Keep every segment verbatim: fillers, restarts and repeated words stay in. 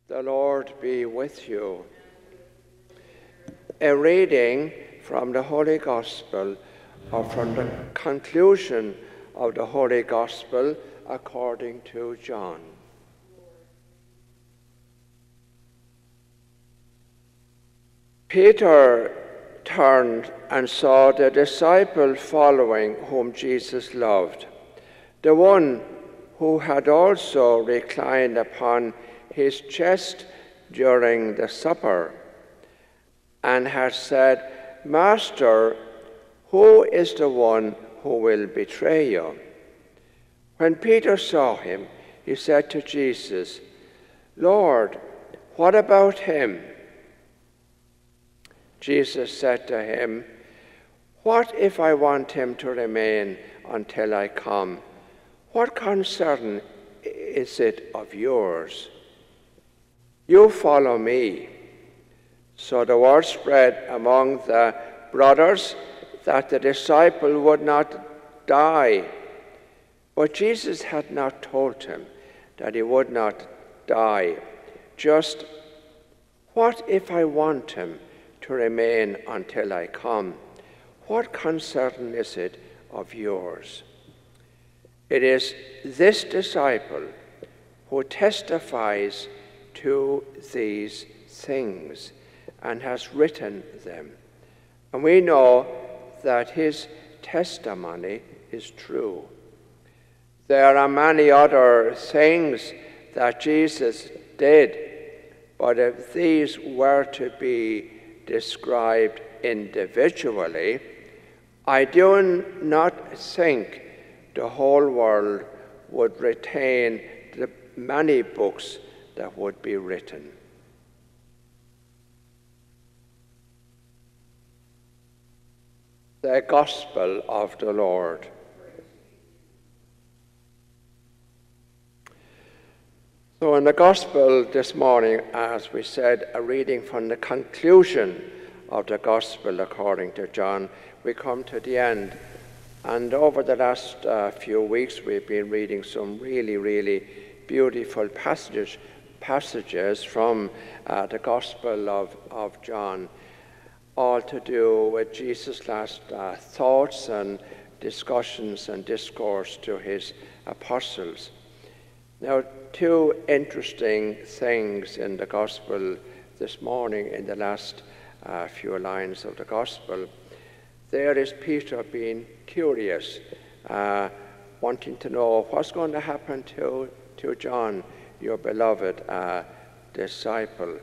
The Lord be with you. A reading from the Holy Gospel, or from the conclusion of the Holy Gospel according to John. Peter turned and saw the disciple following whom Jesus loved, the one who had also reclined upon his chest during the supper, and had said, "Master, who is the one who will betray you?" When Peter saw him, he said to Jesus, "Lord, what about him?" Jesus said to him, "What if I want him to remain until I come? What concern is it of yours? You follow me." So the word spread among the brothers that the disciple would not die. But Jesus had not told him that he would not die. Just, "What if I want him to remain until I come? What concern is it of yours?" It is this disciple who testifies to these things and has written them. And we know that his testimony is true. There are many other things that Jesus did, but if these were to be described individually, I do not think the whole world would retain the many books that would be written. The Gospel of the Lord. So in the Gospel this morning, as we said, a reading from the conclusion of the Gospel according to John, we come to the end. And over the last uh, few weeks, we've been reading some really, really beautiful passages, passages from uh, the Gospel of, of John, all to do with Jesus' last uh, thoughts and discussions and discourse to his apostles. Now, two interesting things in the Gospel this morning, in the last uh, few lines of the Gospel. There is Peter being curious, uh, wanting to know what's going to happen to, to John, your beloved uh, disciple.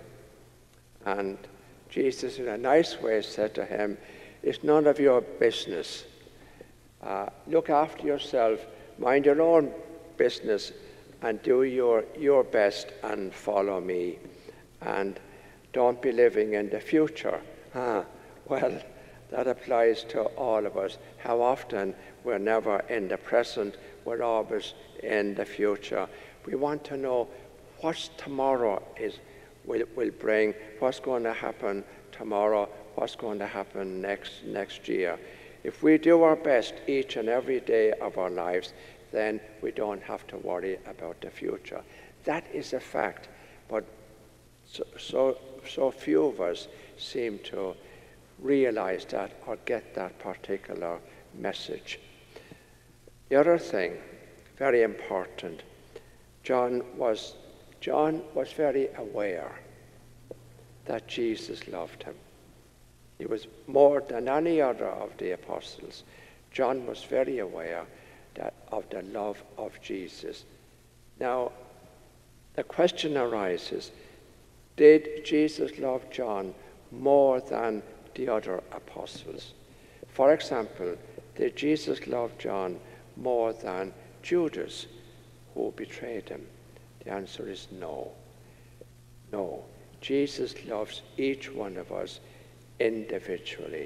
And Jesus, in a nice way, said to him, "It's none of your business. Uh, look after yourself, mind your own business, and do your, your best and follow me. And don't be living in the future." Ah, well, that applies to all of us. How often we're never in the present, we're always in the future. We want to know what tomorrow is will, will bring, what's going to happen tomorrow, what's going to happen next next year. If we do our best each and every day of our lives, then we don't have to worry about the future. That is a fact, but so so, so few of us seem to realize that or get that particular message. The other thing, very important, John was John was very aware that Jesus loved him. He was more than any other of the apostles. John was very aware that of the love of Jesus. Now, the question arises, did Jesus love John more than the other apostles? For example, did Jesus love John more than Judas, who betrayed him? The answer is no. No. Jesus loves each one of us individually.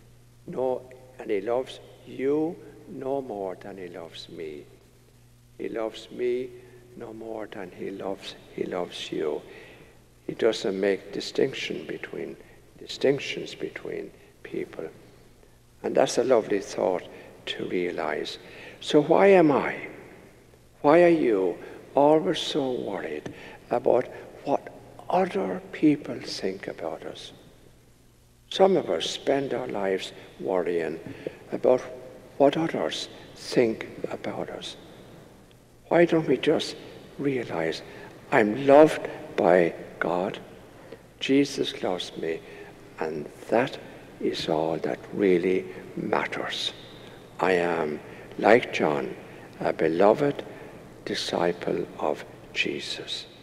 No, and he loves you no more than he loves me. He loves me no more than he loves he loves you. He doesn't make distinction between distinctions between people. And that's a lovely thought to realize. So why am I, why are you always so worried about what other people think about us. Some of us spend our lives worrying about what others think about us. Why don't we just realize I'm loved by God, Jesus loves me, and that is all that really matters. I am, like John, a beloved disciple of Jesus.